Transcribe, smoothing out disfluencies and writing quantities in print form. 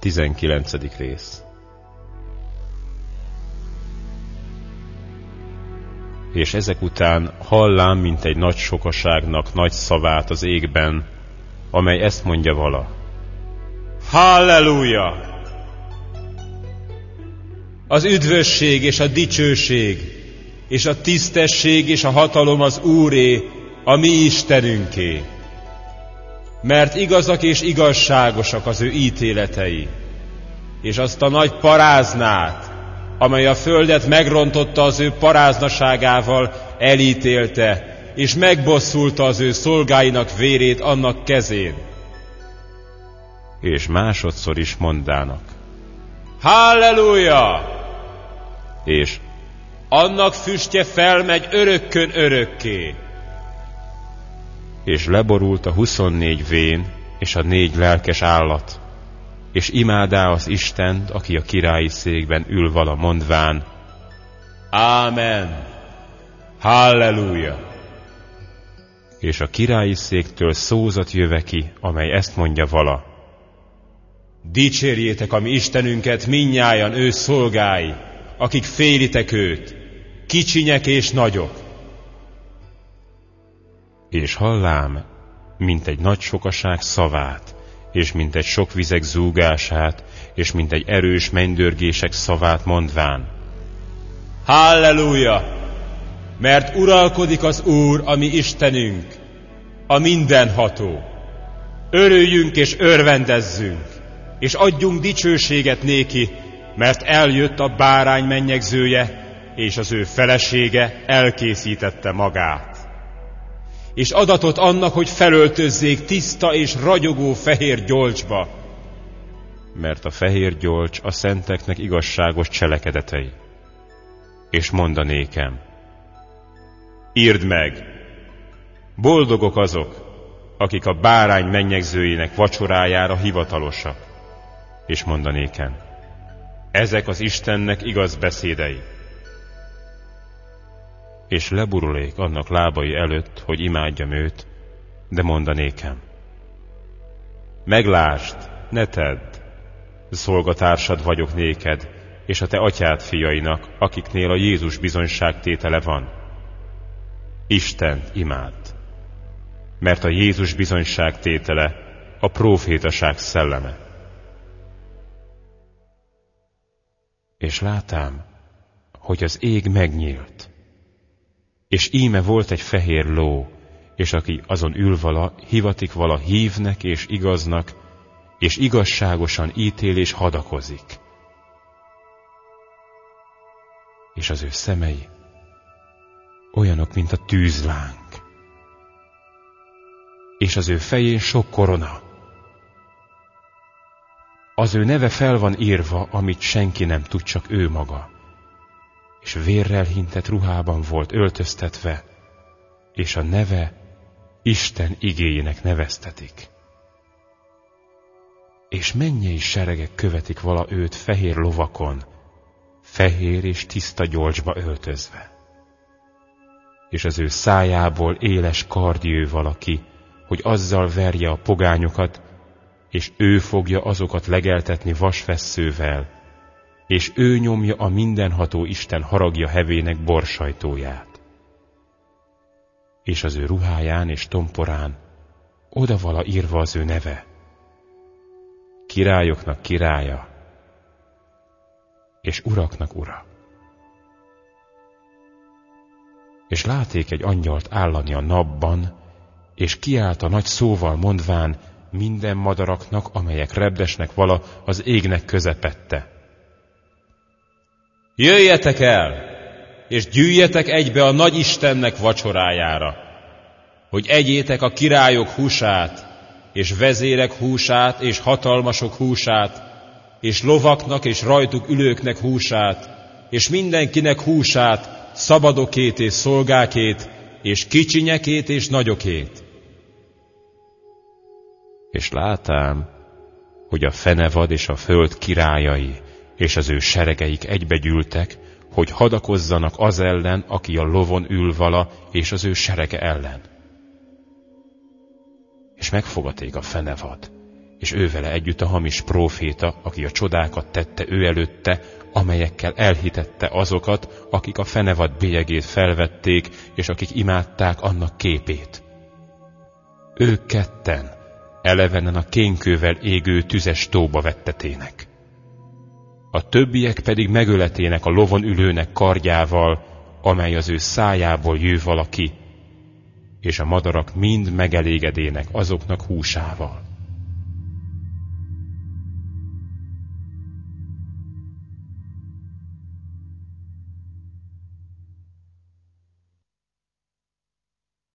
19. rész. És ezek után hallám, mint egy nagy sokaságnak nagy szavát az égben, amely ezt mondja vala: Halleluja! Az üdvösség és a dicsőség, és a tisztesség és a hatalom az Úré, a mi Istenünké. Mert igazak és igazságosak az ő ítéletei, és azt a nagy paráznát, amely a földet megrontotta az ő paráznaságával, elítélte, és megbosszulta az ő szolgáinak vérét annak kezén. És másodszor is mondának: Halleluja! És annak füstje felmegy örökkön örökké. És leborult a 24 vén és a 4 lelkes állat, és imádá az Istent, aki a királyi székben ül vala, mondván: Ámen! Halleluja! És a királyi széktől szózat jöve ki, amely ezt mondja vala: Dicsérjétek a mi Istenünket mindnyájan ő szolgái, akik félitek őt, kicsinyek és nagyok. És hallám, mint egy nagy sokaság szavát, és mint egy sok vizek zúgását, és mint egy erős mennydörgések szavát, mondván: Halleluja! Mert uralkodik az Úr, a mi Istenünk, a mindenható. Örüljünk és örvendezzünk, és adjunk dicsőséget néki, mert eljött a bárány mennyegzője, és az ő felesége elkészítette magát. És adatot annak, hogy felöltözzék tiszta és ragyogó fehér gyolcsba, mert a fehér gyolcs a szenteknek igazságos cselekedetei. És mondanékem: Írd meg, boldogok azok, akik a bárány mennyegzőjének vacsorájára hivatalosak. És mondanékem: ezek az Istennek igaz beszédei. És leborulék annak lábai előtt, hogy imádjam őt, de mondanékem: Meglásd, ne tedd, szolgatársad vagyok néked, és a te atyád fiainak, akiknél a Jézus bizonyságtétele van. Istent imádd, mert a Jézus bizonyságtétele a prófétaság szelleme. És látám, hogy az ég megnyílt, és íme volt egy fehér ló, és aki azon ül vala, hivatik vala hívnek és igaznak, és igazságosan ítél és hadakozik. És az ő szemei olyanok, mint a tűzláng, és az ő fején sok korona. Az ő neve fel van írva, amit senki nem tud, csak ő maga. És vérrel hintett ruhában volt öltöztetve, és a neve Isten igéjének neveztetik. És mennyei seregek követik vala őt fehér lovakon, fehér és tiszta gyolcsba öltözve. És az ő szájából éles kard jöv valaki, hogy azzal verje a pogányokat, és ő fogja azokat legeltetni vasvesszővel, és ő nyomja a mindenható Isten haragja hevének borsajtóját. És az ő ruháján és tomporán oda vala írva az ő neve: Királyoknak királya, és uraknak ura. És láték egy angyalt állani a napban, és kiállt a nagy szóval mondván minden madaraknak, amelyek repdesnek vala az égnek közepette: Jöjjetek el, és gyűjjetek egybe a nagy Istennek vacsorájára, hogy egyétek a királyok húsát, és vezérek húsát, és hatalmasok húsát, és lovaknak és rajtuk ülőknek húsát, és mindenkinek húsát, szabadokét és szolgákét, és kicsinyekét és nagyokét. És látám, hogy a fenevad és a föld királyai és az ő seregeik egybegyűltek, hogy hadakozzanak az ellen, aki a lovon ül vala, és az ő serege ellen. És megfogaték a fenevad, és ővele együtt a hamis próféta, aki a csodákat tette ő előtte, amelyekkel elhitette azokat, akik a fenevad bélyegét felvették, és akik imádták annak képét. Ők ketten elevenen a kénkővel égő tüzes tóba vettetének. A többiek pedig megöletének a lovon ülőnek kardjával, amely az ő szájából jő valaki, és a madarak mind megelégedének azoknak húsával.